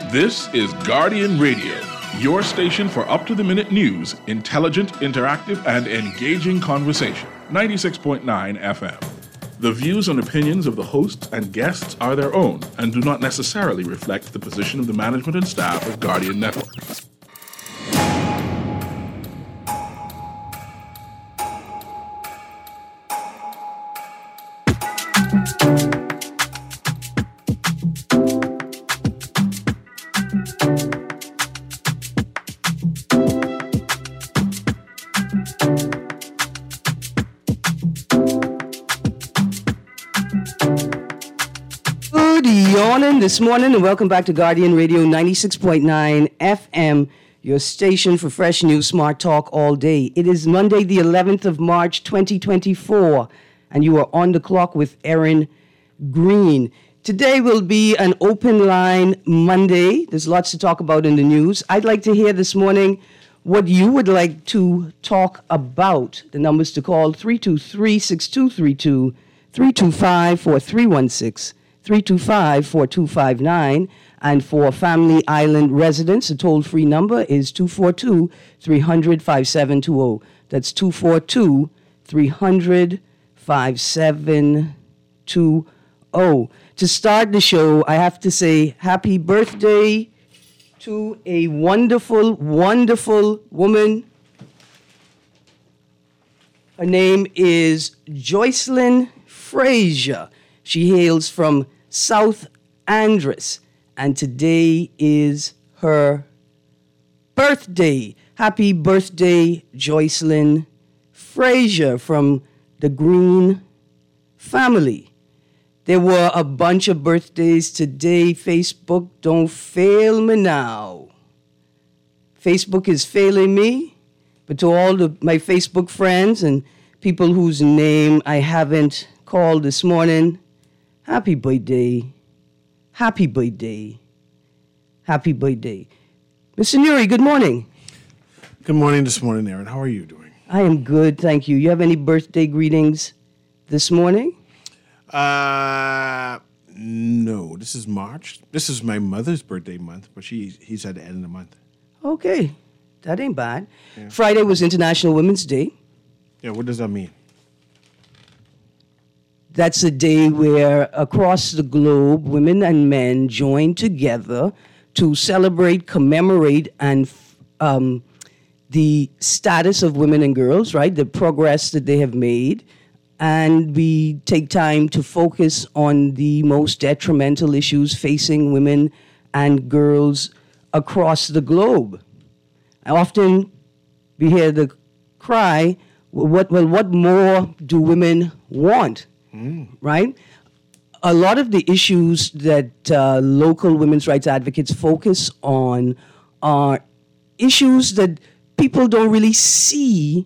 This is Guardian Radio, your station for up-to-the-minute news, intelligent, interactive, and engaging conversation. 96.9 FM. The views and opinions of the hosts and guests are their own and do not necessarily reflect the position of the management and staff of Guardian Network. This morning, and welcome back to Guardian Radio 96.9 FM, your station for fresh news, smart talk all day. It is Monday, the 11th of March, 2024, and you are on the clock with Erin Green. Today will be an open line Monday. There's lots to talk about in the news. I'd like to hear this morning what you would like to talk about. The numbers to call 323-6232, 325-4316. 325-4259, and for Family Island residents, the toll-free number is 242-300-5720. That's 242-300-5720. To start the show, I have to say happy birthday to a wonderful, wonderful woman. Her name is Joycelyn Frazier. She hails from South Andros, and today is her birthday. Happy birthday, Joycelyn Frazier from the Green family. There were a bunch of birthdays today. Facebook, don't fail me now. Facebook is failing me, but to all my Facebook friends and people whose name I haven't called this morning, happy birthday. Happy birthday. Happy birthday. Mr. Nuri, good morning. Good morning this morning, Erin. How are you doing? I am good, thank you. You have any birthday greetings this morning? No. This is March. This is my mother's birthday month, but he's at the end of the month. Okay. That ain't bad. Yeah. Friday was International Women's Day. Yeah, what does that mean? That's a day where across the globe, women and men join together to celebrate, commemorate, and the status of women and girls, right? The progress that they have made. And we take time to focus on the most detrimental issues facing women and girls across the globe. I often we hear the cry, what more do women want? Right? A lot of the issues that local women's rights advocates focus on are issues that people don't really see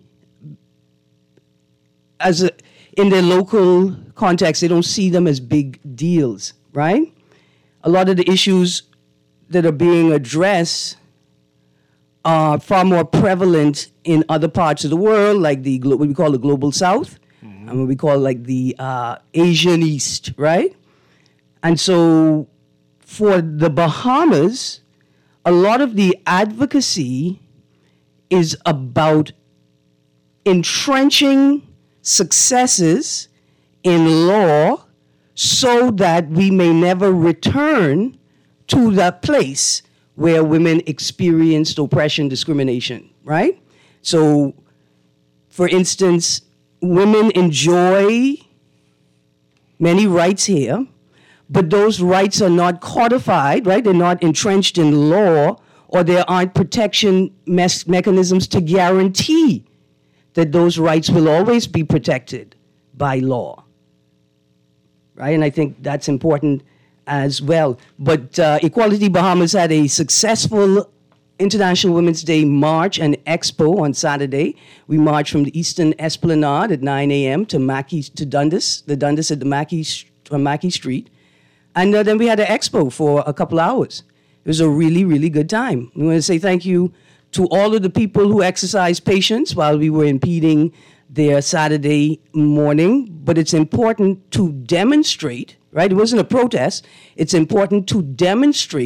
in their local context. They don't see them as big deals, right? A lot of the issues that are being addressed are far more prevalent in other parts of the world, like what we call the Global South. And what we call like the Asian East, right? And so for the Bahamas, a lot of the advocacy is about entrenching successes in law so that we may never return to that place where women experienced oppression, discrimination, right? So, for instance, women enjoy many rights here, but those rights are not codified, right? They're not entrenched in law, or there aren't protection mechanisms to guarantee that those rights will always be protected by law, right? And I think that's important as well. But Equality Bahamas had a successful International Women's Day March and Expo on Saturday. We marched from the Eastern Esplanade at 9 a.m. to Dundas, at the Mackey Street. And then we had an expo for a couple hours. It was a really, really good time. We want to say thank you to all of the people who exercised patience while we were impeding their Saturday morning. But it's important to demonstrate, right? It wasn't a protest. It's important to demonstrate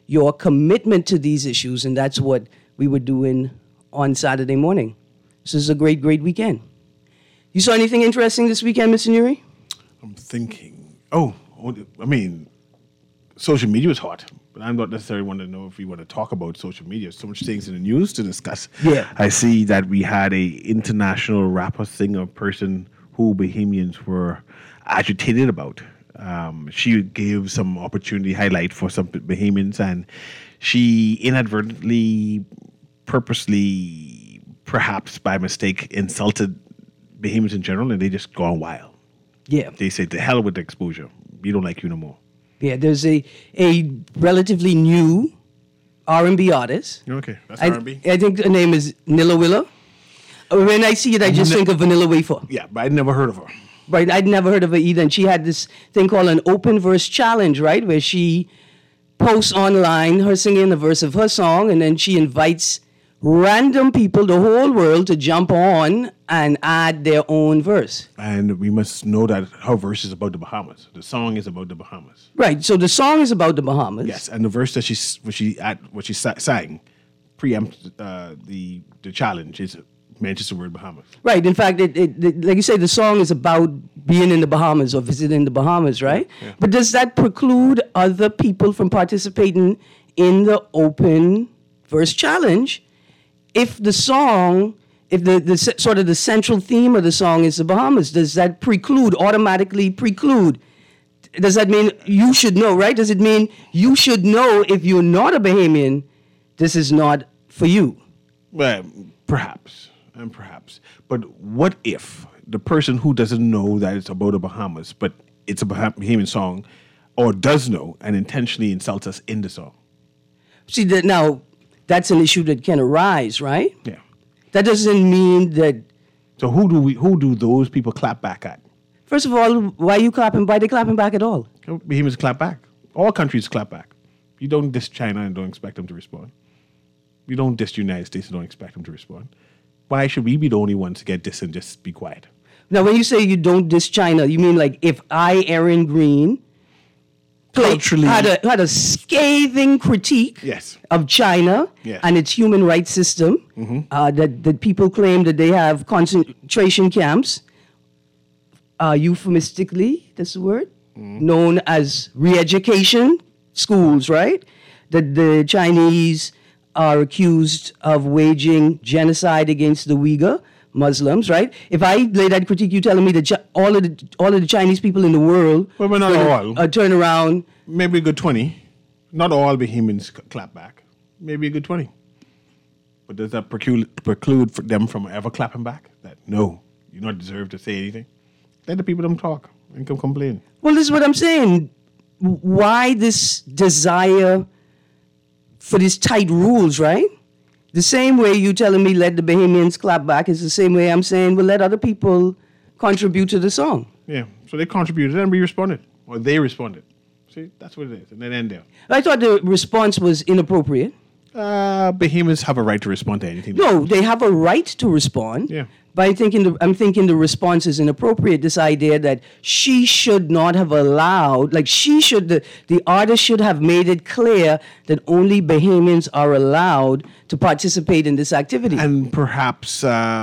your commitment to these issues, and that's what we were doing on Saturday morning. This is a great, great weekend. You saw anything interesting this weekend, Mr. Nuri? I'm thinking. I mean, social media was hot, but I'm not necessarily want to know if we want to talk about social media. So much things in the news to discuss. Yeah. I see that we had a international rapper, singer, person who Bahamians were agitated about. She gave some opportunity highlight for some Bahamians, and she inadvertently, purposely, perhaps by mistake, insulted Bahamians in general, and they just gone wild. Yeah. They say, "To hell with the exposure. We don't like you no more." Yeah, there's a relatively new R&B artist. Okay, that's I R&B. think the name is Nilla Willa. When I see it, I just think of Vanilla Wafer. Yeah, but I'd never heard of her. Right, I'd never heard of her either. And she had this thing called an open verse challenge, right, where she posts online her singing a verse of her song, and then she invites random people, the whole world, to jump on and add their own verse. And we must know that her verse is about the Bahamas. The song is about the Bahamas. Right, so the song is about the Bahamas. Yes, and the verse that she sang preempts the challenge is mentions the word Bahamas. Right. In fact, it like you say, the song is about being in the Bahamas or visiting the Bahamas, right? Yeah. But does that preclude other people from participating in the open verse challenge if the song, if the sort of the central theme of the song is the Bahamas? Does that automatically preclude? Does that mean you should know, right? Does it mean you should know if you're not a Bahamian, this is not for you? Well, perhaps. But what if the person who doesn't know that it's about the Bahamas, but it's a Bahamian song, or does know and intentionally insults us in the song? See, now, that's an issue that can arise, right? Yeah. That doesn't mean that. So who do those people clap back at? First of all, why are you clapping? Why are they clapping back at all? Bahamians clap back. All countries clap back. You don't diss China and don't expect them to respond. You don't diss the United States and don't expect them to respond. Why should we be the only ones to get dissed and just be quiet? Now, when you say you don't diss China, you mean like if I, Aaron Green, Culturally, had a scathing critique Yes. of China Yes. and its human rights system, that people claim that they have concentration camps, euphemistically, that's the word, known as re-education schools, right? That the Chinese are accused of waging genocide against the Uyghur Muslims, right? If I lay that critique, you telling me that all of the Chinese people in the world, Well, but not all. Turn around. Maybe a good 20. Not all Bahamians clap back. Maybe a good 20. But does that preclude them from ever clapping back? That no, you don't deserve to say anything. Let the people them talk and come complain. Well, this is what I'm saying. Why this desire for these tight rules, right? The same way you telling me let the Bahamians clap back is the same way I'm saying, well, let other people contribute to the song. Yeah. So they contributed and we responded. Or they responded. See, that's what it is. And then end there. I thought the response was inappropriate. Bahamians have a right to respond to anything. No, they have a right to respond. Yeah. But I'm thinking the response is inappropriate. This idea that she should not have allowed, like the artist should have made it clear that only Bahamians are allowed to participate in this activity. And perhaps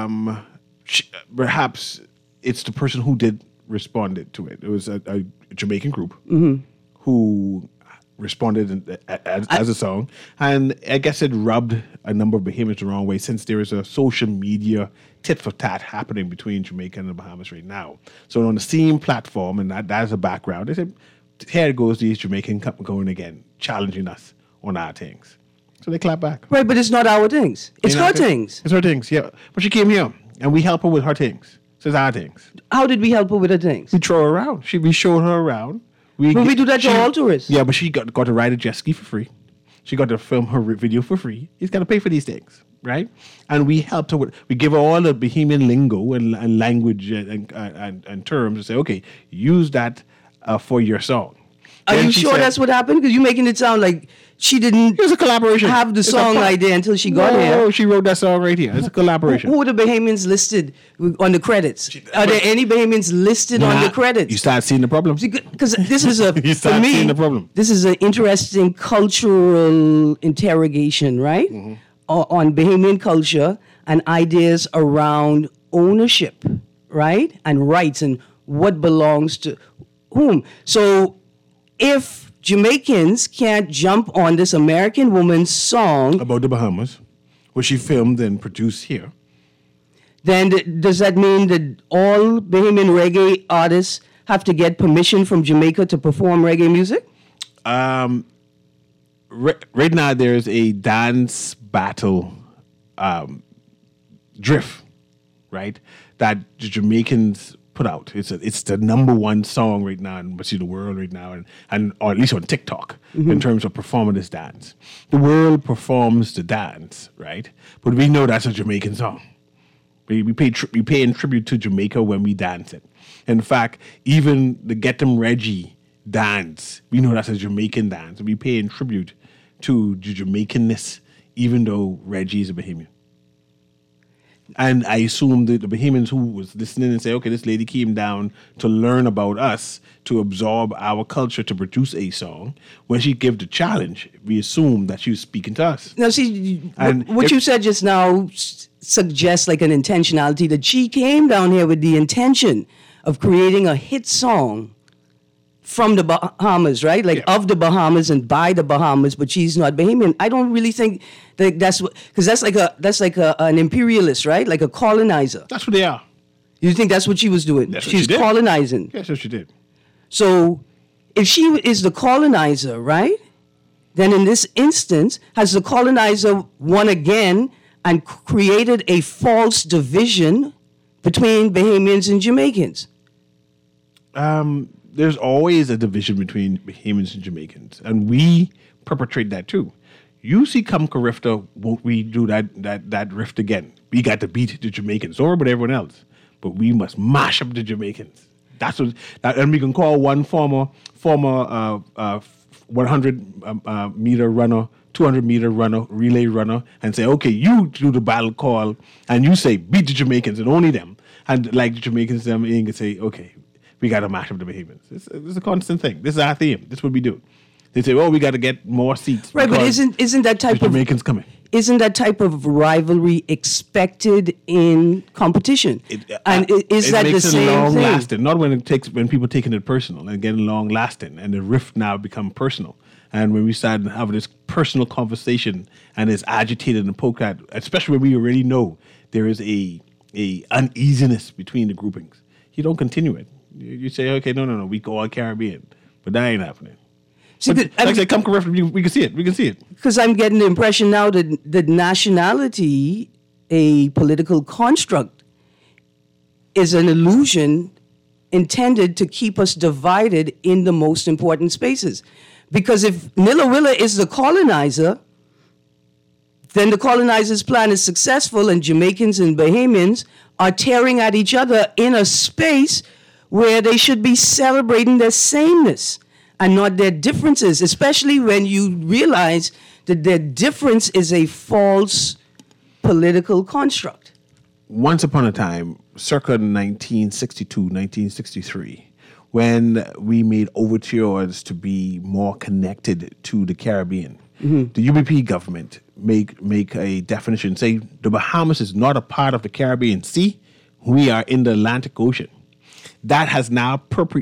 it's the person who did responded to it. It was a Jamaican group who responded as a song. And I guess it rubbed a number of Bahamians the wrong way since there is a social media tit for tat happening between Jamaica and the Bahamas right now. So on the same platform, and that is a background, they said, here goes these Jamaican going again, challenging us on our things. So they clap back. Right, but it's not our things. It's her things. It's her things, yeah. But she came here, and we help her with her things. So it's our things. How did we help her with her things? We throw her around. We showed her around. We do that to all tourists. Yeah, but she got to ride a jet ski for free. She got to film her video for free. He's got to pay for these things, right? And we helped her we give her all the Bahamian lingo and language and terms and say, okay, use that for your song. Are you sure that's what happened? Because you're making it sound like she didn't. It was a collaboration. Have the song idea until she got here. No, she wrote that song right here. It's a collaboration. Who are the Bahamians listed on the credits? Are there any Bahamians listed on the credits? You start seeing the problem. Because this is a You start for me, seeing the problem. This is an interesting cultural interrogation, right? On Bahamian culture and ideas around ownership, right? And rights and what belongs to whom. So if Jamaicans can't jump on this American woman's song About the Bahamas, which she filmed and produced here. then does that mean that all Bahamian reggae artists have to get permission from Jamaica to perform reggae music? Right now, there's a dance battle drift, right? That the Jamaicans put out. It's the number one song right now in the world right now, and or at least on TikTok in terms of performing this dance. The world performs the dance, right? But we know that's a Jamaican song. We pay in tribute to Jamaica when we dance it. In fact, even the Get 'em Reggie dance, we know that's a Jamaican dance. We pay in tribute to the Jamaicanness, even though Reggie is a Bahamian. And I assume that the Bahamians who was listening and say, okay, this lady came down to learn about us, to absorb our culture, to produce a song. When she gave the challenge, we assume that she was speaking to us. Now, see, And what you said just now suggests like an intentionality that she came down here with the intention of creating a hit song from the Bahamas, right? Like of the Bahamas and by the Bahamas, but she's not Bahamian. I don't really think that that's what, because that's like an imperialist, right? Like a colonizer. That's what they are. You think that's what she was doing? That's what She's she did. colonizing. Yes, what she did. So if she is the colonizer, right? Then in this instance, has the colonizer won again and created a false division between Bahamians and Jamaicans? There's always a division between Bahamians and Jamaicans, and we perpetrate that too. You see, come Carifta, won't we do that rift again? We got to beat the Jamaicans, don't worry about everyone else, but we must mash up the Jamaicans. That's what, and we can call one former 100 meter runner, 200 meter runner, relay runner, and say, okay, you do the battle call, and you say beat the Jamaicans and only them, and like the Jamaicans, them can say, okay, we got to mash up the Bahamians. It's a constant thing. This is our theme. This is what we do. They say, "Oh, we got to get more seats." Right, but isn't that type the of Jamaicans coming? Isn't that type of rivalry expected in competition? And is that the same long thing? lasting? Not when people taking it personal and getting long lasting, and the rift now become personal. And when we start having this personal conversation and it's agitated and poked at, especially when we already know there is a uneasiness between the groupings, you don't continue it. You say, okay, no, we go all Caribbean, but that ain't happening. See, But, like I say, come correct, we can see it. We can see it. Because I'm getting the impression now that the nationality, a political construct, is an illusion intended to keep us divided in the most important spaces. Because if Nillawilla is the colonizer, then the colonizer's plan is successful and Jamaicans and Bahamians are tearing at each other in a space where they should be celebrating their sameness and not their differences, especially when you realize that their difference is a false political construct. Once upon a time, circa 1962, 1963, when we made overtures to be more connected to the Caribbean, the UBP government make a definition, say the Bahamas is not a part of the Caribbean Sea, we are in the Atlantic Ocean. That has now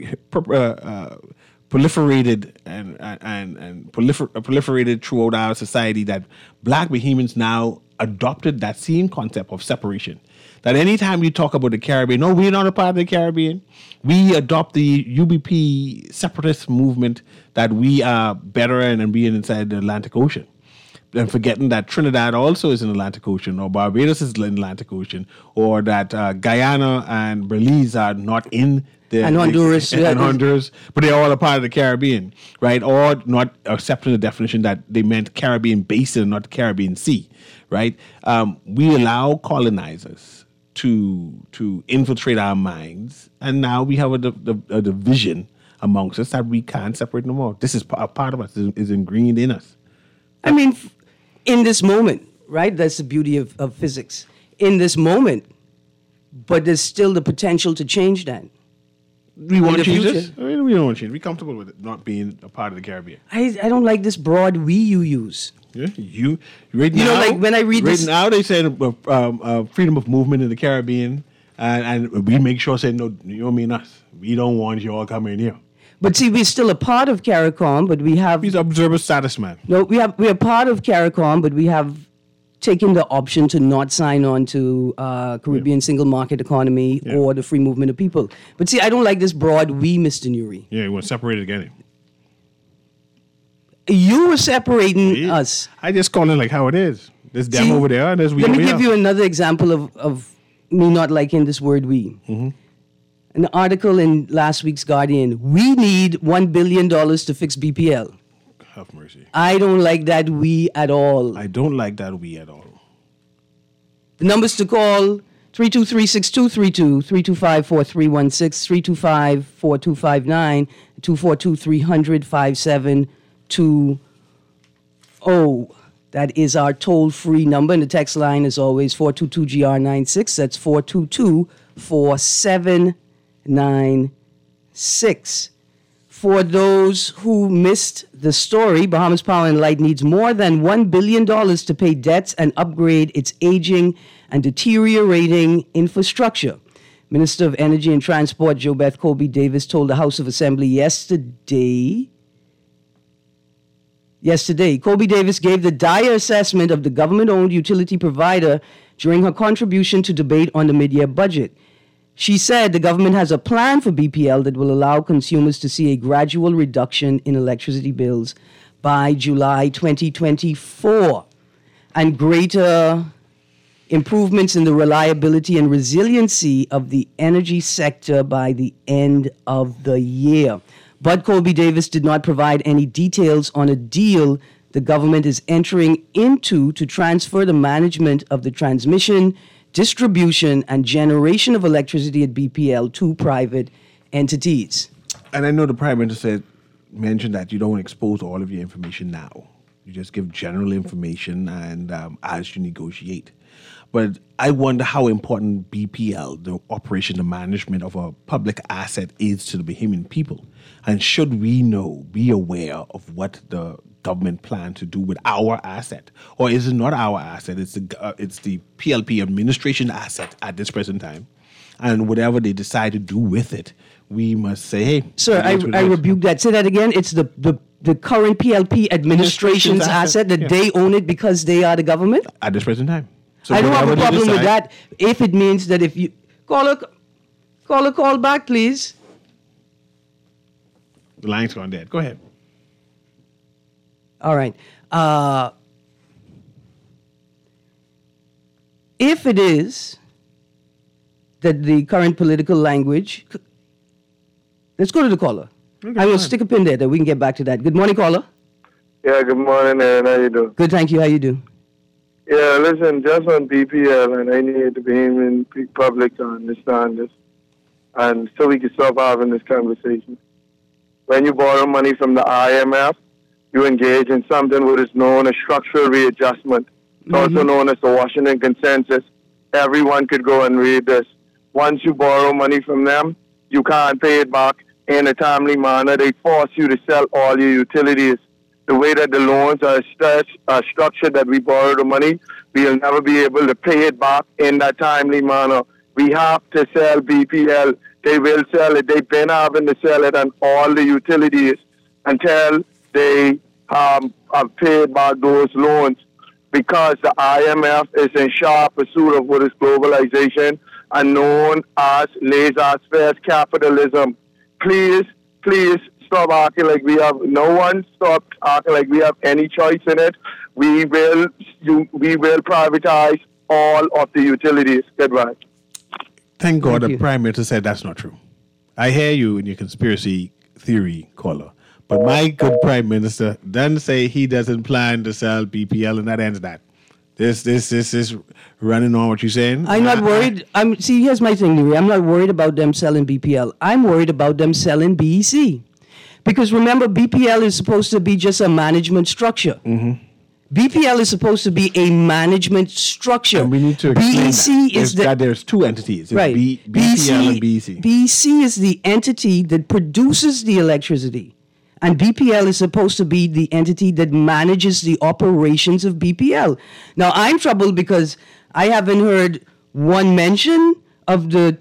proliferated and proliferated throughout our society, that black Bahamians now adopted that same concept of separation. That anytime you talk about the Caribbean, no, we're not a part of the Caribbean. We adopt the UBP separatist movement that we are better and being inside the Atlantic Ocean. And forgetting that Trinidad also is in the Atlantic Ocean, or Barbados is in the Atlantic Ocean, or that Guyana and Belize are not in the... And Honduras. And Honduras, but they're all a part of the Caribbean, right? Or not accepting the definition that they meant Caribbean basin, not the Caribbean Sea, right? We allow colonizers to infiltrate our minds, and now we have a division amongst us that we can't separate no more. This is a part of us, is ingrained in us. I mean, in this moment, right? That's the beauty of physics. In this moment, but there's still the potential to change that. We want to change future. this? I mean, we don't want to change. We're comfortable with it not being a part of the Caribbean. I don't like this broad we you use. Yeah, you right You now. know, like when I read right this- now, they said freedom of movement in the Caribbean, and we make sure say no, you don't mean us. We don't want you all coming here. But see, we're still a part of CARICOM, but we have He's observer status, man. no, we're part of CARICOM, but we have taken the option to not sign on to Caribbean Single Market Economy or the free movement of people. But see, I don't like this broad we, Mr. Nuri. Yeah, you want to separate it again. You were separating us. I just call it like how it is. There's them See, over there, and there's we Let over me give here. you another example of me not liking this word we. Mm-hmm. An article in last week's Guardian, we need $1 billion to fix BPL. Have mercy. I don't like that we at all. I don't like that we at all. The numbers to call, 323-6232, 325-4316, 325-4259, 242-300-5720. That is our toll-free number, and the text line is always 422-GR96. That's 422-4796. For those who missed the story, Bahamas Power and Light needs more than $1 billion to pay debts and upgrade its aging and deteriorating infrastructure. Minister of Energy and Transport JoBeth Colby Davis told the House of Assembly yesterday, Colby Davis gave the dire assessment of the government-owned utility provider during her contribution to debate on the mid-year budget. She said the government has a plan for BPL that will allow consumers to see a gradual reduction in electricity bills by July 2024 and greater improvements in the reliability and resiliency of the energy sector by the end of the year. But Colby Davis did not provide any details on a deal the government is entering into to transfer the management of the transmission, distribution, and generation of electricity at BPL to private entities. And I know the Prime Minister mentioned that you don't expose all of your information now. You just give general information and as you negotiate. But I wonder how important BPL, the operation and management of a public asset, is to the Bahamian people. And should we be aware of what the government plan to do with our asset? Or is it not our asset? It's the PLP administration asset at this present time. And whatever they decide to do with it, we must say, hey. Sir, I rebuke that. Say that again. It's the current PLP administration's asset that they own it because they are the government? At this present time. So I don't have a whatever they problem with decide- that if it means that if you... Call back, please. The line's gone dead. Go ahead. All right. If it is that the current political language... Let's go to the caller. Okay, I will fine. stick a pin there that we can get back to that. Good morning, caller. Yeah, good morning, Aaron. How you doing? Good, thank you. How you do? Yeah, listen, just on BPL, and I need the Bahamian public to understand this, and so we can stop having this conversation. When you borrow money from the IMF, you engage in something what is known as structural readjustment. It's also known as the Washington Consensus. Everyone could go and read this. Once you borrow money from them, you can't pay it back in a timely manner. They force you to sell all your utilities. The way that the loans are structured, that we borrow the money, we'll never be able to pay it back in that timely manner. We have to sell BPL. They will sell it. They've been having to sell it on all the utilities until they have paid back those loans, because the IMF is in sharp pursuit of what is globalization and known as laissez-faire capitalism. Please stop acting like we have stop acting like we have any choice in it. We will privatize all of the utilities. Goodbye. Thank God Thank the you. Prime Minister said that's not true. I hear you in your conspiracy theory, caller. But my good Prime Minister doesn't say he doesn't plan to sell BPL, and that ends that. This is running on what you're saying. I'm not worried. See, here's my thing, Nuri. I'm not worried about them selling BPL. I'm worried about them selling BEC. Because remember, BPL is supposed to be just a management structure. BPL is supposed to be a management structure. And we need to explain BEC is that there's two entities. It's right. BPL and BEC. BEC is the entity that produces the electricity. And BPL is supposed to be the entity that manages the operations of BPL. Now, I'm troubled because I haven't heard one mention of the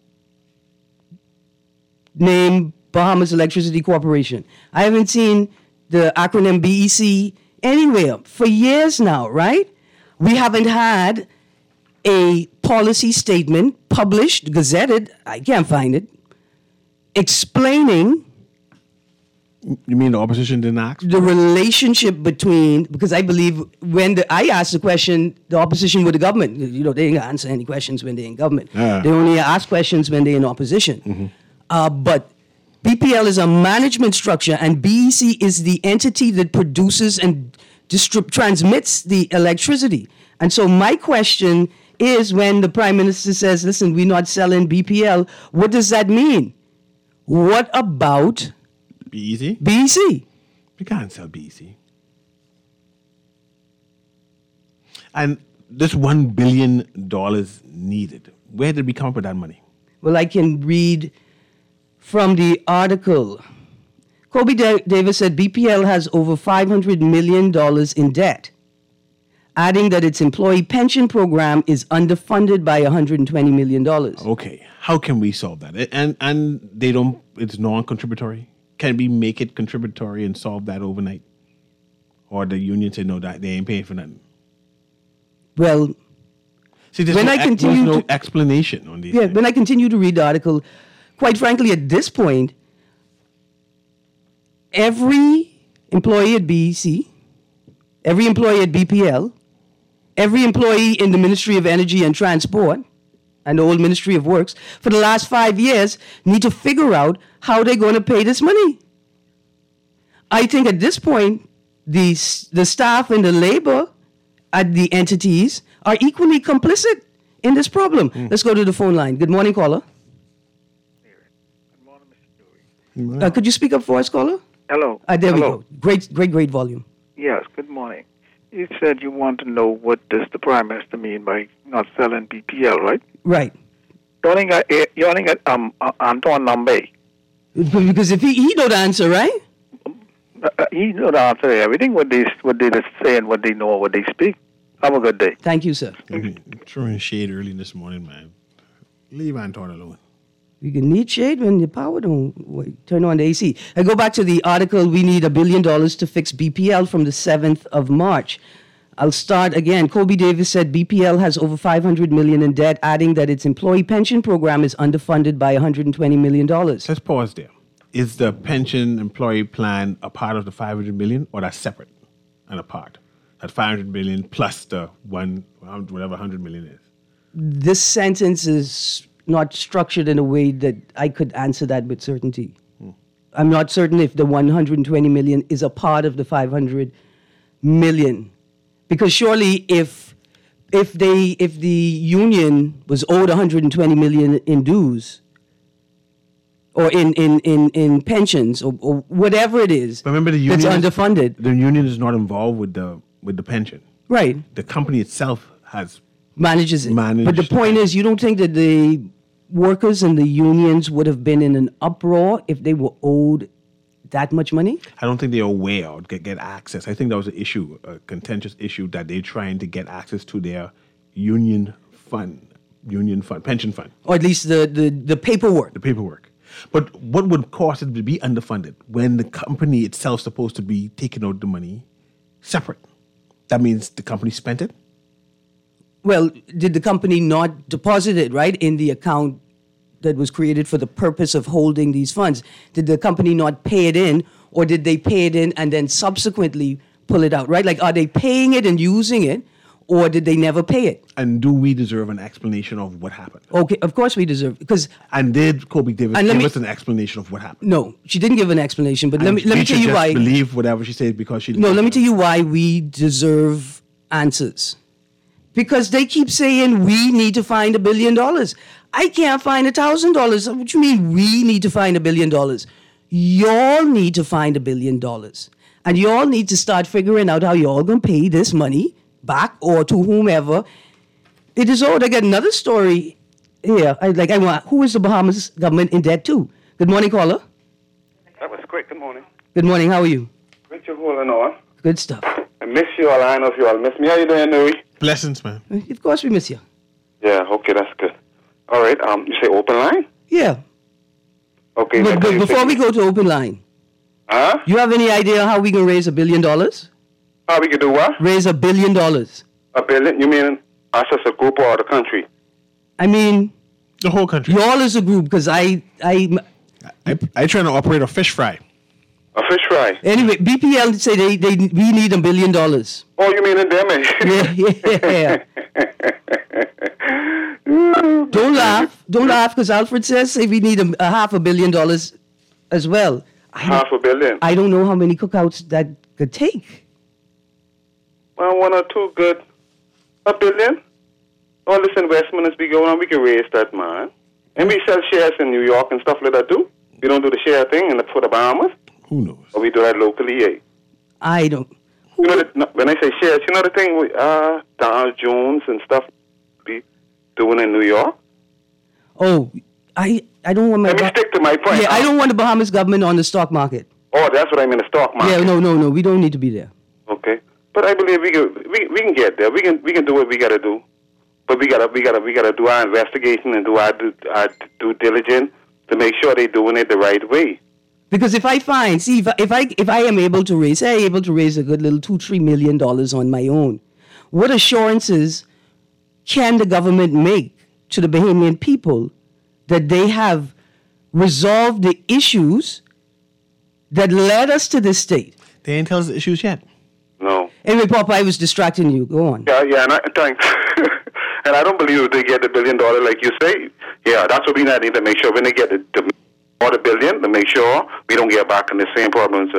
name Bahamas Electricity Corporation. I haven't seen the acronym BEC anywhere for years now, right? We haven't had a policy statement published, gazetted, I can't find it, explaining You mean the opposition didn't ask? the relationship between, because I believe when I asked the question, the opposition with the government, they didn't answer any questions when they're in government. They only ask questions when they're in opposition. But BPL is a management structure, and BEC is the entity that produces and transmits the electricity. And so my question is, when the Prime Minister says, listen, we're not selling BPL, what does that mean? What about BEC? BEC? We can't sell BEC. And this $1 billion needed, where did we come up with that money? Well, I can read from the article. Kobe Davis said BPL has over $500 million in debt, adding that its employee pension program is underfunded by $120 million. Okay, how can we solve that? And they don't, it's non-contributory? Can we make it contributory and solve that overnight? Or the union say, no, that they ain't paying for nothing? Well, see, there's no explanation on these things. When I continue to read the article, quite frankly, at this point, every employee at BEC, every employee at BPL, every employee in the Ministry of Energy and Transport, and the old Ministry of Works, for the last 5 years, need to figure out how they're going to pay this money. I think at this point, the staff and the labor at the entities are equally complicit in this problem. Let's go to the phone line. Good morning, caller. Good morning, Mr. Dewey. Could you speak up for us, caller? Hello. There we Hello. go. Great volume. Yes, good morning. You said you want to know what does the Prime Minister mean by not selling BPL, right? Right. You only got Antoine Lambe. Because if he know the answer, right? He know the answer to everything, what they say and what they know, what they speak. Have a good day. Thank you, sir. Throwing shade early this morning, man. Leave Antoine alone. You can need shade when the power don't turn on the AC. I go back to the article, we need $1 billion to fix BPL from the 7th of March. I'll start again. Kobe Davis said BPL has over $500 million in debt, adding that its employee pension program is underfunded by $120 million. Let's pause there. Is the pension employee plan a part of the $500 million, or that's separate and apart? That $500 million plus the whatever $100 million is. This sentence is not structured in a way that I could answer that with certainty. I'm not certain if the $120 million is a part of the $500 million, because surely if the union was owed $120 million in dues or in pensions or whatever it is, but remember, the union that's underfunded. The union is not involved with the pension. Right. The company itself manages it. But the point is, you don't think that the workers and the unions would have been in an uproar if they were owed that much money? I don't think they're aware or get access. I think that was an issue, a contentious issue, that they're trying to get access to their pension fund. Or at least the paperwork. The paperwork. But what would cause it to be underfunded when the company itself is supposed to be taking out the money separate? That means the company spent it? Well, did the company not deposit it, right, in the account that was created for the purpose of holding these funds? Did the company not pay it in, or did they pay it in and then subsequently pull it out, right? Like, are they paying it and using it, or did they never pay it? And do we deserve an explanation of what happened? Okay, of course we deserve, because... And did Kobe Davis give us an explanation of what happened? No, she didn't give an explanation, but let me tell you why... believe whatever she said because she... No, let me tell you why we deserve answers. Because they keep saying we need to find $1 billion. I can't find $1,000. What do you mean we need to find $1 billion? y'all need to find $1 billion. And y'all need to start figuring out how y'all going to pay this money back or to whomever. It is all. I got another story here. Who is the Bahamas government in debt to? Good morning, caller. That was quick. Good morning. Good morning. How are you? Richard holding on. Good stuff. I miss you all. I know if you all miss me. How you doing, Nuri? Blessings, man. Of course we miss you. Yeah, okay, that's good. All right, you say open line? Yeah. Okay. But before we go to open line, you have any idea how we can raise $1 billion? How we can do what? Raise $1 billion. $1 billion? You mean us as a group or the country? I mean, the whole country. Y'all as a group, because I trying to operate a fish fry. A fish fry? Anyway, BPL say we need $1 billion. Oh, you mean endemic? Yeah. Don't laugh, because Alfred says we need a $500 million as well. $500 million? I don't know how many cookouts that could take. Well, one or two good. $1 billion? All this investment is going on, we can raise that, man. And we sell shares in New York and stuff like that too. We don't do the share thing for the Bahamas. Who knows? Or we do that locally, yeah. I don't. You know, when I say shares, you know the thing with Dow Jones and stuff be doing in New York? Oh, I don't want my... Let me stick to my point. Yeah, I don't want the Bahamas government on the stock market. Oh, that's what I mean, the stock market. Yeah, no, we don't need to be there. Okay. But I believe we can get there. We can do what we got to do. But we gotta do our investigation and do our due diligence to make sure they're doing it the right way. Because if I find, if I am able to raise a good little $2-3 million on my own, what assurances can the government make to the Bahamian people that they have resolved the issues that led us to this state? They ain't tell us the issues yet. No. Anyway, Papa, I was distracting you. Go on. Yeah, thanks. And I don't believe if they get the $1 billion like you say. Yeah, that's what we need to make sure when they get the $1 billion, to make sure we don't get back in the same problems.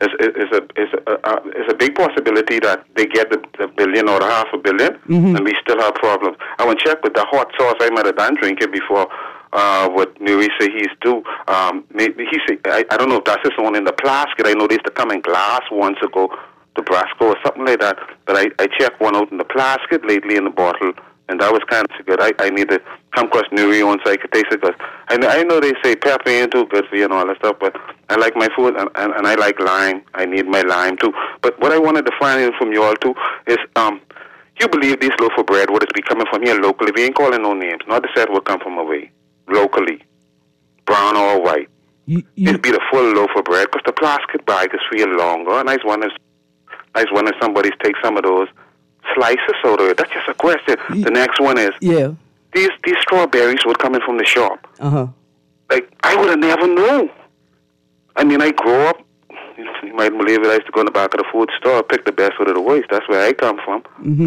It's a big possibility that they get the $1 billion or the $500 million, and we still have problems. I want to check with the hot sauce. I might have done drinking before. What Nuri say he's due. Maybe he say I don't know if that's his one in the plastic. I know they used to come in glass once ago, the Brasco or something like that. But I checked one out in the plastic lately in the bottle. And that was kind of good. I need to come across Nuri on so I could taste it, because I know they say pepper ain't too good for you and all that stuff, but I like my food and I like lime. I need my lime too. But what I wanted to find out from you all too is, you believe this loaf of bread, would it be coming from here locally? We ain't calling no names. Not to say it will come from away. Locally. Brown or white. It'd be the full loaf of bread, because the plastic bag is feel longer. And I was wondering if somebody's take some of those slices out of it. That's just a question. The next one is, these strawberries were coming from the shop. Like, I would have never known. I mean, I grew up, you might believe it, I used to go in the back of the food store, pick the best out of the worst. That's where I come from.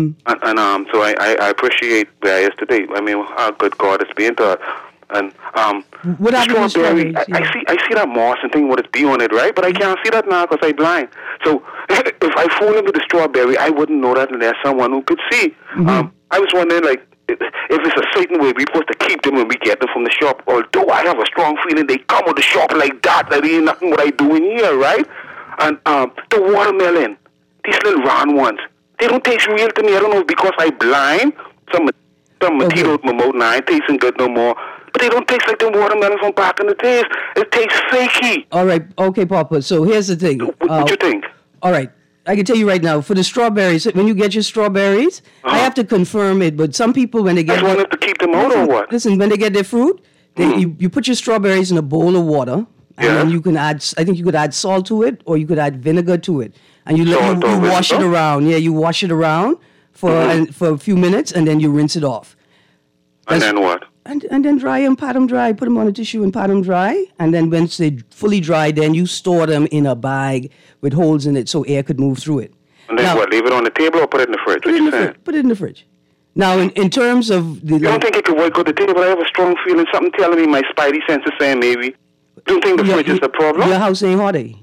So I appreciate where I is today. I mean, how good God has been to us. And what the strawberry, I see that moss and thing what it be on it, right? But I can't see that now because I'm blind. So if I fall into the strawberry, I wouldn't know that unless someone who could see. I was wondering, like, if it's a certain way we're supposed to keep them when we get them from the shop. Although I have a strong feeling they come out the shop like that. That ain't nothing what I do in here, right? And the watermelon, these little round ones, they don't taste real to me. I don't know if because I'm blind. Some teeth out my mouth now, I ain't tasting good no more. But they don't taste like the watermelon from back in the days. It tastes fakey. All right. Okay, Papa. So here's the thing. What you think? All right. I can tell you right now, for the strawberries, when you get your strawberries, I have to confirm it, but some people, when they get... I just want to keep them out or what? Listen, when they get their fruit, you put your strawberries in a bowl of water, and then you can add, I think you could add salt to it, or you could add vinegar to it. And you wash it around. Yeah, you wash it around for a few minutes, and then you rinse it off. And then what? And then dry them, pat them dry, put them on a tissue and pat them dry. And then once they fully dry, then you store them in a bag with holes in it so air could move through it. And then what, leave it on the table or put it in the fridge? Put it in the fridge. Now, in terms of the... You don't think it could work on the table? I have a strong feeling, something telling me my spidey sense is saying maybe. You don't think the fridge is a problem? Your house ain't hot, eh?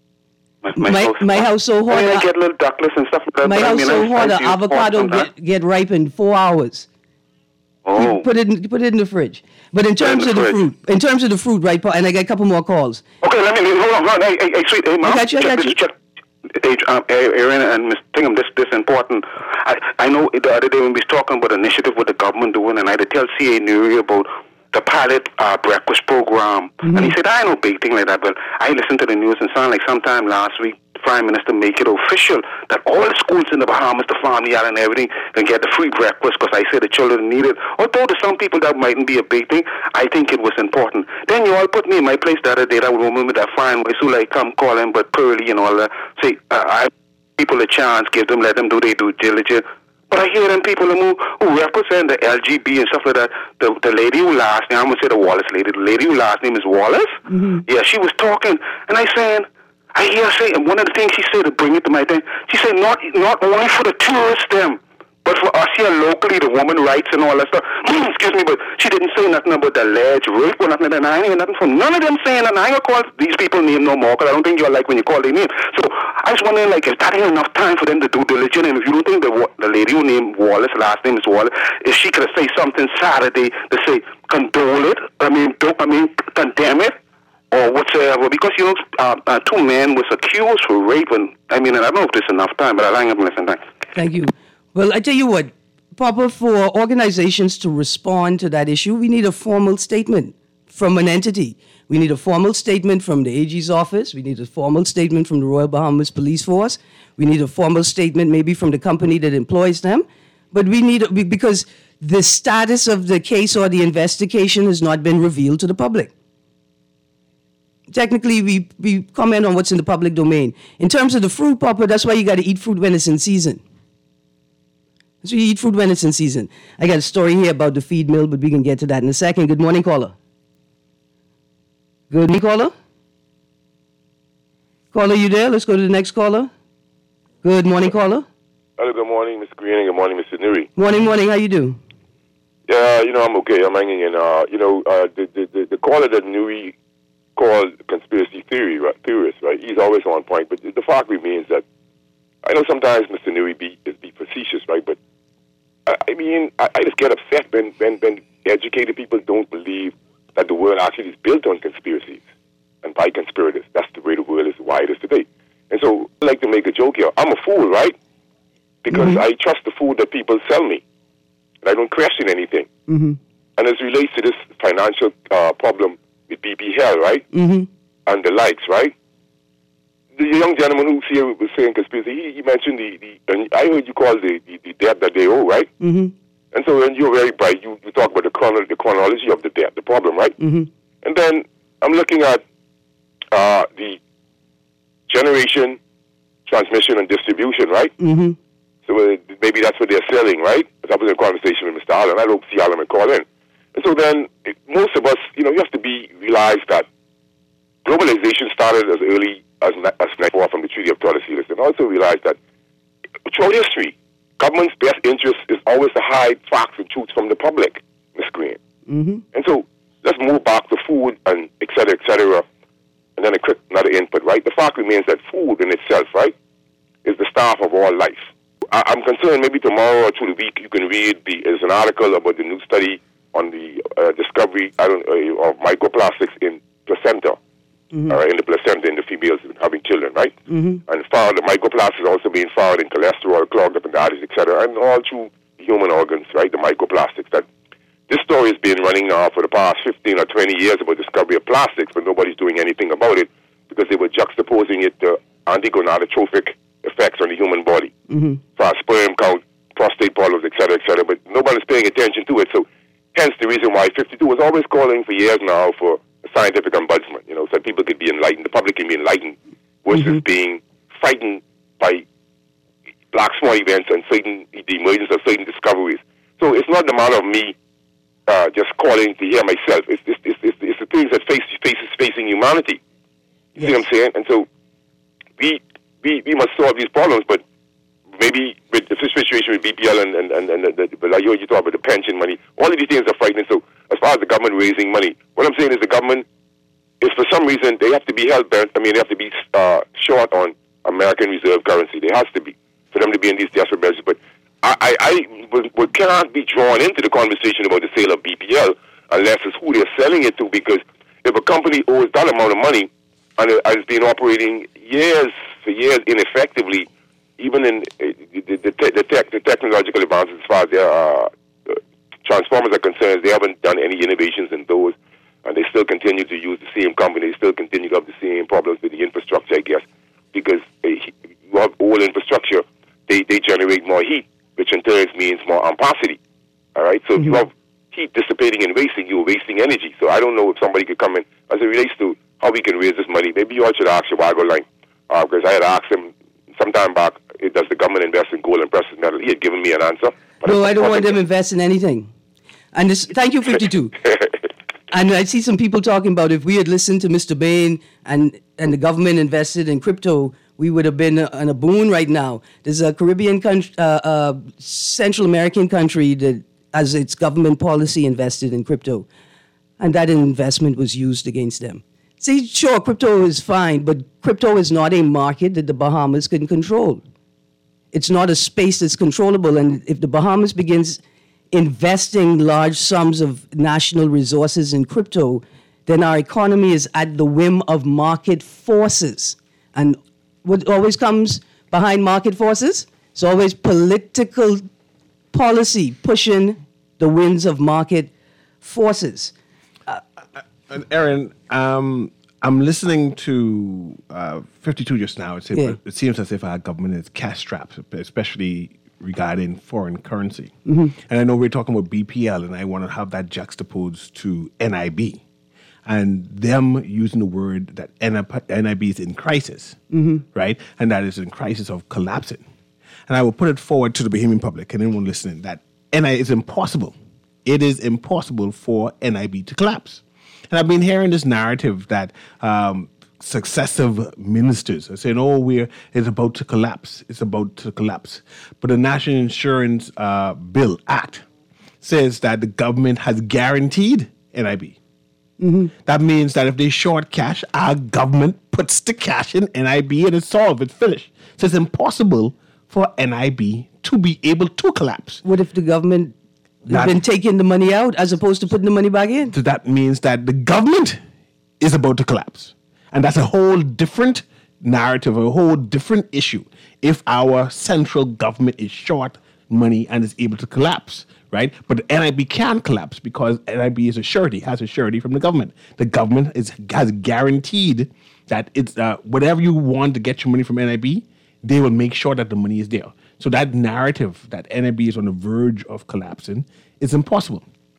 My house so hot. I get little duckless and stuff like that. My house so hot, the avocado get ripe in 4 hours. Oh. Put it in the fridge. But in terms of the fruit, right, Paul, and I got a couple more calls. Okay, hold on. Hey, sweet, hey, Mom. I got you. Check. Aaron and Ms. Tingham, this important. I know the other day when we was talking about initiative what the government doing, and I had to tell C.A. Newry about the pilot breakfast program. And he said, I know big thing like that, but I listened to the news and sounded like sometime last week, Prime Minister make it official that all the schools in the Bahamas, the Farm Yard and everything can get the free breakfast because I say the children need it. Although to some people that mightn't be a big thing, I think it was important. Then you all put me in my place the other day, that woman with that fine voice who like come calling but pearly and all that. Say, I people a chance, give them, let them do their due diligence. But I hear them people who represent the LGB and stuff like that. The lady who last name, I'm going to say the Wallace lady, the lady who last name is Wallace. Yeah, she was talking, and I hear her say, and one of the things she said to bring it to my attention, she said not only for the tourists them, but for us here locally, the woman rights and all that stuff. Excuse me, but she didn't say nothing about the alleged rape or nothing like that. I ain't hear nothing from none of them saying that. I ain't gonna call these people name no more, because I don't think you're like when you call their name. So I was wondering, like, if that ain't enough time for them to do diligence, and if you don't think the lady who named Wallace, last name is Wallace, if she could say something Saturday to say condone it, condemn it, or whatsoever, because two men was accused for rape, and I don't know if there's enough time, but I'll hang up and listen. Thank you. Well, I tell you what, Papa, for organizations to respond to that issue, we need a formal statement from an entity. We need a formal statement from the AG's office. We need a formal statement from the Royal Bahamas Police Force. We need a formal statement maybe from the company that employs them. But because the status of the case or the investigation has not been revealed to the public. Technically, we comment on what's in the public domain. In terms of the fruit, Papa, that's why you got to eat fruit when it's in season. So you eat fruit when it's in season. I got a story here about the feed mill, but we can get to that in a second. Good morning, caller. Good morning, caller. Caller, you there? Let's go to the next caller. Good morning, caller. Hello, good morning, Mr. Green, and good morning, Mr. Newry. Morning. How you do? Yeah, I'm okay. I'm hanging in. The caller that Newry called conspiracy theorist, right? He's always on point, but the fact remains that I know sometimes Mr. Newry be facetious, right? But I just get upset when educated people don't believe that the world actually is built on conspiracies and by conspirators. That's the way the world is, why it is today. And so I like to make a joke here. I'm a fool, right? Because I trust the food that people sell me. And I don't question anything. And as it relates to this financial problem with BP Hell, right? And the likes, right? The young gentleman who's here was saying conspiracy, he mentioned and I heard you call the debt that they owe, right? And so when you're very bright, you talk about the chronology of the debt, the problem, right? And then I'm looking at the generation, transmission, and distribution, right? So maybe that's what they're selling, right? I was in a conversation with Mr. Allen. I don't see Allen and call in. And so then most of us, you have to realize that globalization started as early as 94 from the Treaty of Tordesillas, and also realize that throughout history, government's best interest is always to hide facts and truths from the public, Ms. Green. And so let's move back to food and et cetera, and then a quick another input, right? The fact remains that food in itself, right, is the staff of all life. I'm concerned maybe tomorrow or through the week you can read there's an article about the new study on the discovery of microplastics in placenta. In the placenta in the females having children, right? And found the microplastics also being found in cholesterol, clogged up in the arteries, etc., and all through human organs, right? The microplastics. That this story has been running now for the past 15 or 20 years about discovery of plastics, but nobody's doing anything about it because they were juxtaposing it to antigonadotrophic effects on the human body, for sperm count, prostate problems, etc., but nobody's paying attention to it. So, hence the reason why 52 was always calling for years now for scientific ombudsman, so people could be enlightened, the public can be enlightened, versus being frightened by black swan events and the emergence of certain discoveries. So it's not the matter of me just calling to hear myself. It's the things that facing humanity. You see what I'm saying? And so we must solve these problems, but maybe with the situation with BPL and I heard you talk about the pension money, all of these things are frightening. So as far as the government raising money, what I'm saying is the government, if for some reason they have to be held bent, they have to be short on American reserve currency. There has to be, for them to be in these desperate measures. But I would people can't be drawn into the conversation about the sale of BPL unless it's who they're selling it to, because if a company owes that amount of money and it has been operating years ineffectively, even in the technological advances as far as their transformers are concerned, they haven't done any innovations in those, and they still continue to use the same company. They still continue to have the same problems with the infrastructure, I guess, because you have old infrastructure, they generate more heat, which in turn means more ampacity. All right? So if you have heat dissipating and wasting, you're wasting energy. So I don't know if somebody could come in as it relates to how we can raise this money. Maybe you all should ask Chivago Line, because I had asked him some time back, does the government invest in gold and precious metal? He had given me an answer. No, I don't want them to invest in anything. And thank you, 52. And I see some people talking about if we had listened to Mr. Bain and the government invested in crypto, we would have been on a boon right now. There's a Caribbean country, Central American country that, as its government policy, invested in crypto. And that investment was used against them. See, sure, crypto is fine, but crypto is not a market that the Bahamas can control. It's not a space that's controllable. And if the Bahamas begins investing large sums of national resources in crypto, then our economy is at the whim of market forces. And what always comes behind market forces? It's always political policy pushing the winds of market forces. And Aaron, I'm listening to 52 just now. It seems as if our government is cash-strapped, especially regarding foreign currency. And I know we're talking about BPL, and I want to have that juxtaposed to NIB. And them using the word that NIB is in crisis, right? And that is in crisis of collapsing. And I will put it forward to the Bahamian public and anyone listening that NIB is impossible. It is impossible for NIB to collapse. And I've been hearing this narrative that successive ministers are saying, it's about to collapse. It's about to collapse. But the National Insurance Bill Act says that the government has guaranteed NIB. That means that if they short cash, our government puts the cash in NIB and it's solved, it's finished. So it's impossible for NIB to be able to collapse. What if the government has been taking the money out as opposed to putting the money back in? So that means that the government is about to collapse. And that's a whole different narrative, a whole different issue if our central government is short money and is able to collapse, right? But the NIB can collapse because NIB is has a surety from the government. The government has guaranteed that it's whatever you want to get your money from NIB, they will make sure that the money is there. So that narrative that NIB is on the verge of collapsing is impossible.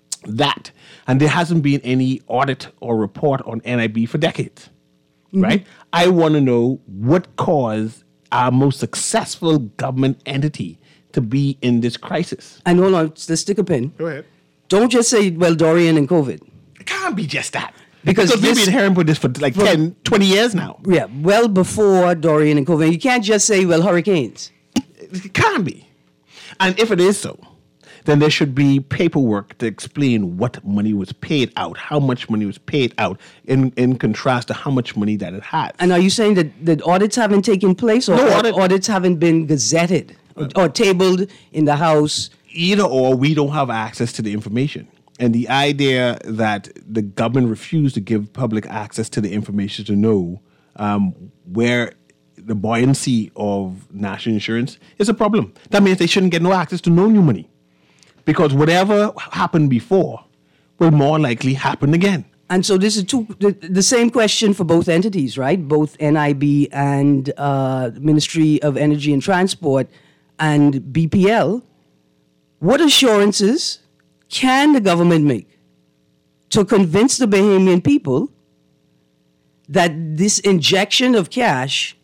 And there hasn't been any audit or report on NIB for decades, right? I want to know what caused our most successful government entity to be in this crisis. And hold on, let's stick a pin. Go ahead. Don't just say, Dorian and COVID. It can't be just that. Because we've been hearing about this for 10, 20 years now. Yeah, well before Dorian and COVID. You can't just say, hurricanes. It can't be. And if it is so, then there should be paperwork to explain what money was paid out, how much money was paid out, in contrast to how much money that it has. And are you saying that audits haven't taken place, or audits haven't been gazetted or tabled in the House? Either or, we don't have access to the information. And the idea that the government refused to give public access to the information to know where the buoyancy of national insurance is a problem. That means they shouldn't get no access to no new money. Because whatever happened before will more likely happen again. And so this is the same question for both entities, right? Both NIB and Ministry of Energy and Transport and BPL. What assurances can the government make to convince the Bahamian people that this injection of cash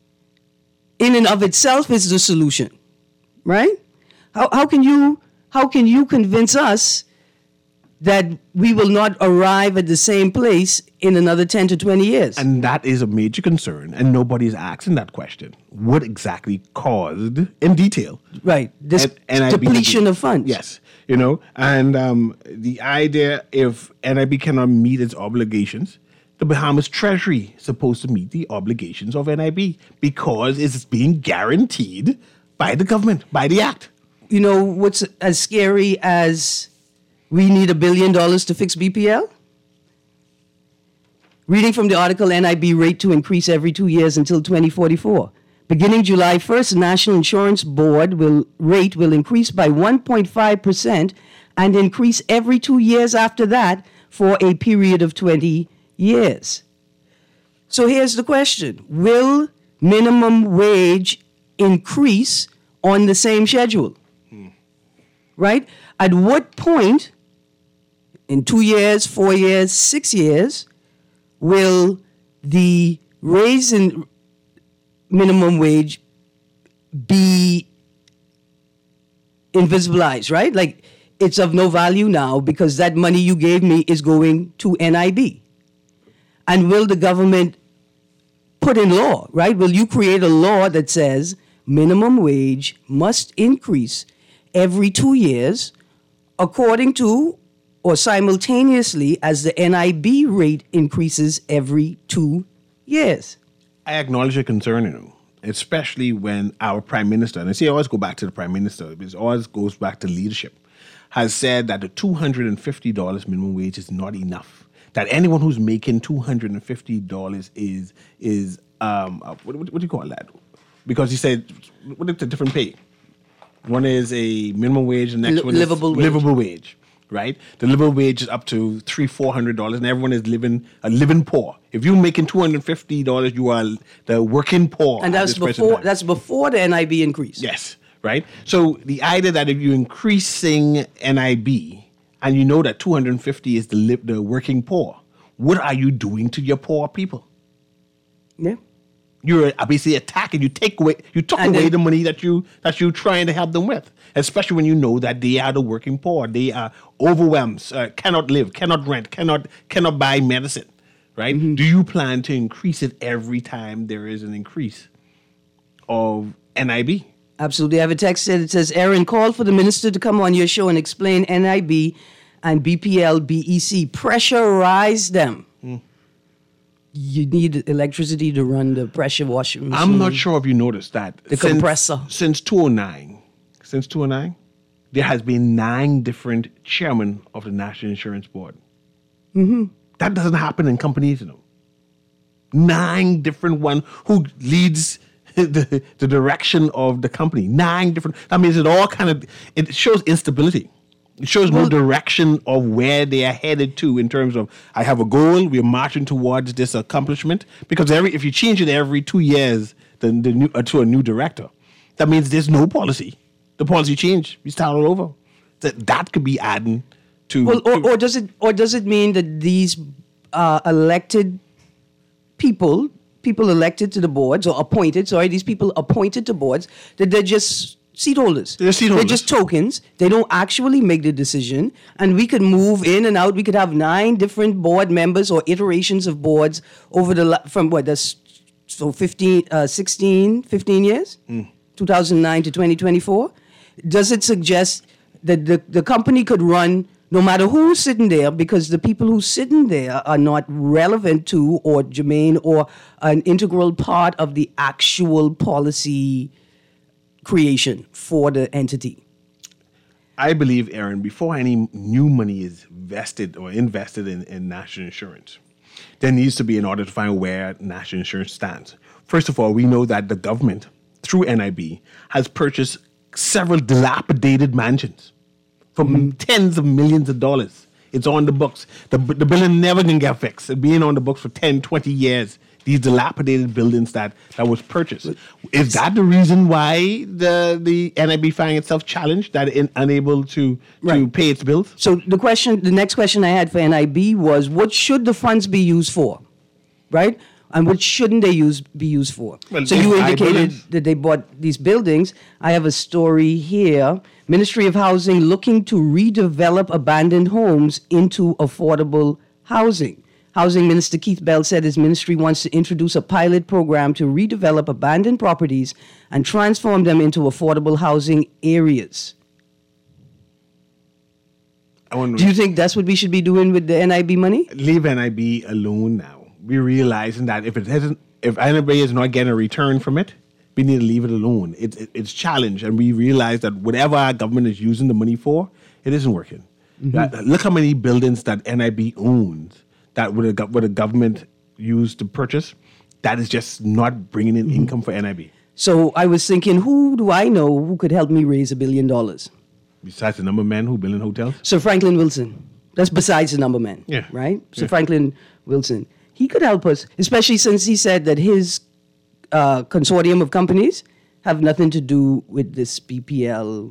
in and of itself is the solution, right? How can you convince us that we will not arrive at the same place in another 10 to 20 years? And that is a major concern, and nobody's asking that question. What exactly caused, in detail, this depletion of funds? Yes, and the idea if NIB cannot meet its obligations, the Bahamas Treasury is supposed to meet the obligations of NIB because it's being guaranteed by the government, by the act. you know what's as scary as we need $1 billion to fix BPL? Reading from the article, NIB rate to increase every 2 years until 2044. Beginning July 1st, the National Insurance Board rate will increase by 1.5% and increase every 2 years after that for a period of 20 years. So here's the question. Will minimum wage increase on the same schedule? Right? At what point, in 2 years, 4 years, 6 years, will the raise in minimum wage be invisibilized, right? Like, it's of no value now because that money you gave me is going to NIB. And will the government put in law, right? Will you create a law that says minimum wage must increase every 2 years according to or simultaneously as the NIB rate increases every 2 years? I acknowledge your concern, you know, especially when our Prime Minister, and I see I always go back to the Prime Minister, because it always goes back to leadership, has said that the $250 minimum wage is not enough. That anyone who's making $250 is what do you call that? Because he said, what is the different pay? One is a minimum wage, the next one is livable wage. Right? The livable wage is up to $300-400, and everyone is living poor. If you're making $250, you are the working poor. And that's before the NIB increase. Yes, right? So the idea that if you're increasing NIB and you know that $250 is the working poor, what are you doing to your poor people? Yeah. You're basically attacking. You took away the money that you're trying to help them with, especially when you know that they are the working poor. They are overwhelmed, cannot live, cannot rent, cannot buy medicine, right? Mm-hmm. Do you plan to increase it every time there is an increase of NIB? Absolutely. I have a text that says, Aaron, called for the minister to come on your show and explain NIB and BPL, BEC. Pressurize them. You need electricity to run the pressure washing machine. I'm not sure if you noticed that. The compressor. Since 2009, there has been 9 different chairmen of the National Insurance Board. Mm-hmm. That doesn't happen in companies, you know. 9 different one who leads the direction of the company. 9 different. That means it shows instability. It shows no direction of where they are headed to in terms of, I have a goal, we're marching towards this accomplishment. Because if you change it every 2 years to a new director, that means there's no policy. The policy change. We start all over. That could be adding to. Well, or does it mean that these elected people elected to the boards or appointed? Sorry, these people appointed to boards, that they're just seat holders. They're just tokens. They don't actually make the decision. And we could move in and out. We could have 9 different board members or iterations of boards over 15 years? 2009 to 2024. Does it suggest that the company could run no matter who's sitting there, because the people who's sitting there are not relevant to or germane or an integral part of the actual policy creation for the entity? I believe, Aaron, before any new money is vested or invested in national insurance, there needs to be an order to find where national insurance stands. First of all, we know that the government, through NIB, has purchased several dilapidated mansions for tens of millions of dollars. It's on the books. The building never can get fixed. It's being on the books for 10, 20 years. These dilapidated buildings that was purchased. Is that the reason why the NIB finding itself challenged, that unable to pay its bills? So the next question I had for NIB was, what should the funds be used for, right? And what shouldn't they be used for? Well, so you indicated that they bought these buildings. I have a story here. Ministry of Housing looking to redevelop abandoned homes into affordable housing. Housing Minister Keith Bell said his ministry wants to introduce a pilot program to redevelop abandoned properties and transform them into affordable housing areas. Do you think that's what we should be doing with the NIB money? Leave NIB alone now. We're realizing that if NIB is not getting a return from it, we need to leave it alone. It's challenged, and we realize that whatever our government is using the money for, it isn't working. Look how many buildings that NIB owns that would a government used to purchase, that is just not bringing in income for NIB. So I was thinking, who do I know who could help me raise $1 billion? Besides the number of men who build in hotels? Sir Franklin Wilson. That's besides the number man, Yeah. right? Sir Yeah. Franklin Wilson. He could help us, especially since he said that his consortium of companies have nothing to do with this BPL.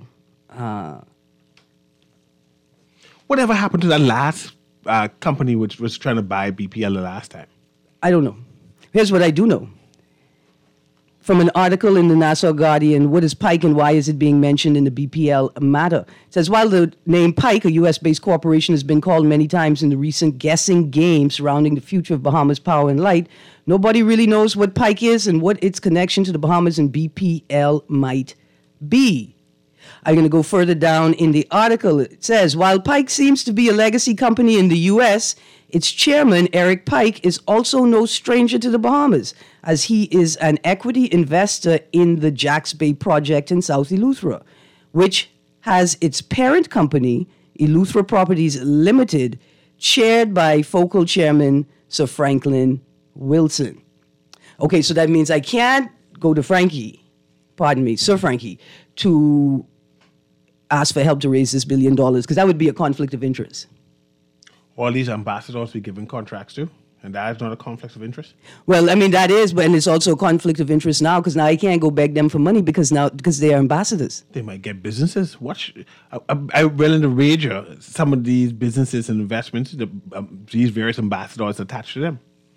Whatever happened to that last company which was trying to buy BPL the last time? I don't know. Here's what I do know. From an article in the Nassau Guardian, what is Pike and why is it being mentioned in the BPL matter? It says, while the name Pike, a U.S.-based corporation, has been called many times in the recent guessing game surrounding the future of Bahamas Power and Light, nobody really knows what Pike is and what its connection to the Bahamas and BPL might be. I'm going to go further down in the article. It says, while Pike seems to be a legacy company in the U.S., its chairman, Eric Pike, is also no stranger to the Bahamas, as he is an equity investor in the Jacks Bay project in South Eleuthera, which has its parent company, Eleuthera Properties Limited, chaired by Focal Chairman Sir Franklin Wilson. Okay, so that means I can't go to Sir Frankie, to ask for help to raise this $1 billion, because that would be a conflict of interest. All these ambassadors we giving contracts to, and that is not a conflict of interest? Well, I mean, that is, but it's also a conflict of interest now, because now I can't go beg them for money because they are ambassadors. They might get businesses. I read in the radio some of these businesses and investments, these various ambassadors attached to them.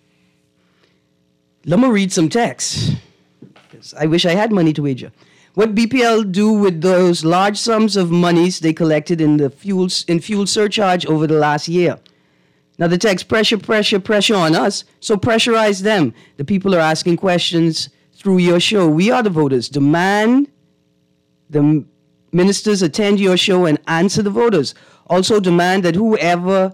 Let me read some text. I wish I had money to wager. What BPL do with those large sums of monies they collected in the fuel surcharge over the last year? Now the text, pressure on us, so pressurize them. The people are asking questions through your show. We are the voters. Demand the ministers attend your show and answer the voters. Also demand that whoever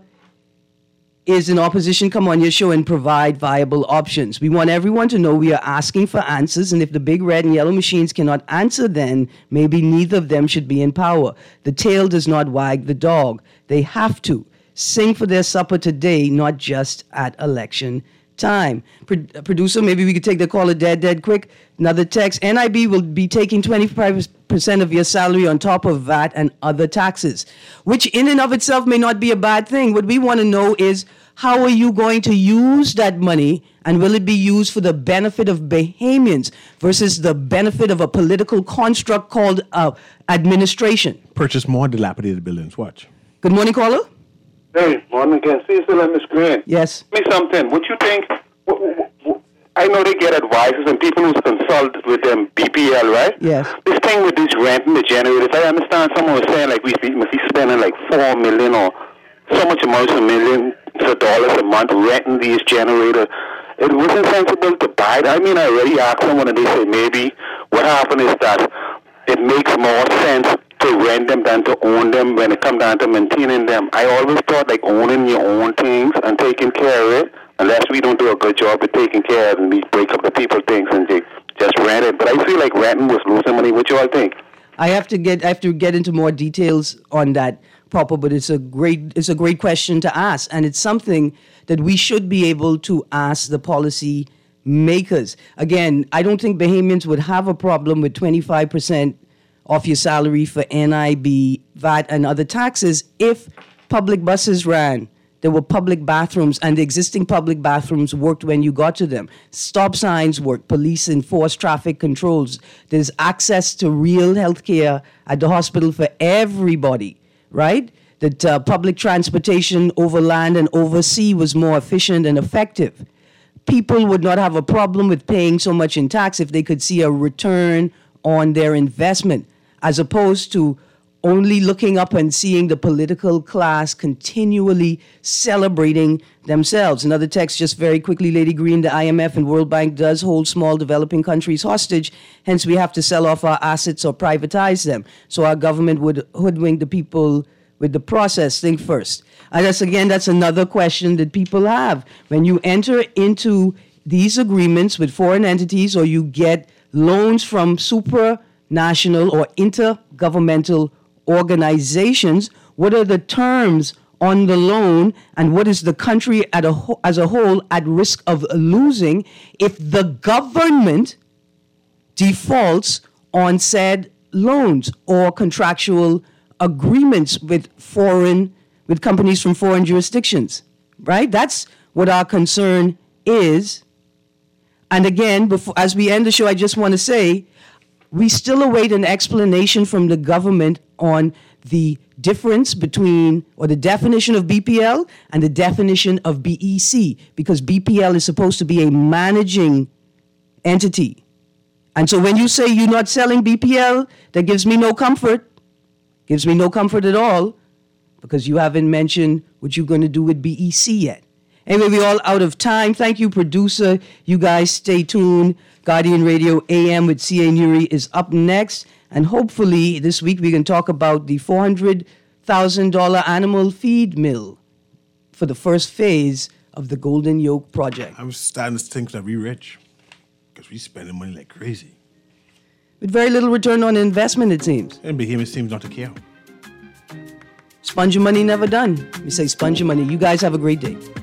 is in opposition come on your show and provide viable options. We want everyone to know we are asking for answers, and if the big red and yellow machines cannot answer, then maybe neither of them should be in power. The tail does not wag the dog. They have to sing for their supper today, not just at election time. Producer, maybe we could take the caller dead quick. Another text, NIB will be taking 25% of your salary on top of VAT and other taxes, which in and of itself may not be a bad thing. What we want to know is, how are you going to use that money, and will it be used for the benefit of Bahamians versus the benefit of a political construct called administration? Purchase more dilapidated buildings. Watch. Good morning, caller. Hey, morning again. See you still on the screen. Yes. Tell me something. What you think? I know they get advices and people who consult with them BPL, right? Yes. This thing with this renting the generators, I understand someone was saying like we must be spending like $4 million or so much amounts of millions of dollars a month renting these generators. It wasn't sensible to buy it. I mean, I already asked someone and they said maybe what happened is that it makes more sense to rent them than to own them when it comes down to maintaining them. I always thought like owning your own things and taking care of it, unless we don't do a good job of taking care of it and we break up the people things and they just rent it. But I feel like renting was losing money. What you all think? I have to get into more details on that, Papa, but it's a great question to ask, and it's something that we should be able to ask the policy makers. Again, I don't think Bahamians would have a problem with 25% off your salary for NIB, VAT, and other taxes if public buses ran. There were public bathrooms, and the existing public bathrooms worked when you got to them. Stop signs worked. Police enforced traffic controls. There's access to real health care at the hospital for everybody, right? That public transportation over land and over sea was more efficient and effective. People would not have a problem with paying so much in tax if they could see a return on their investment, as opposed to only looking up and seeing the political class continually celebrating themselves. Another text, just very quickly, Lady Green, the IMF and World Bank does hold small developing countries hostage, hence we have to sell off our assets or privatize them. So our government would hoodwink the people with the process. Think first. And that's another question that people have. When you enter into these agreements with foreign entities or you get loans from supranational or intergovernmental organizations. What are the terms on the loan, and what is the country as a whole at risk of losing if the government defaults on said loans or contractual agreements with companies from foreign jurisdictions, right? That's what our concern is. And again, as we end the show, I just want to say, we still await an explanation from the government on the difference between, or the definition of BPL and the definition of BEC, because BPL is supposed to be a managing entity. And so when you say you're not selling BPL, that gives me no comfort. Gives me no comfort at all, because you haven't mentioned what you're going to do with BEC yet. Anyway, we're all out of time. Thank you, producer. You guys stay tuned. Guardian Radio AM with C.A. Nuri is up next. And hopefully this week we can talk about the $400,000 animal feed mill for the first phase of the Golden Yoke project. I'm starting to think that we're rich because we're spending money like crazy. With very little return on investment, it seems. And Behemoth seems not to care. Sponge your money, never done. We say sponge your money. You guys have a great day.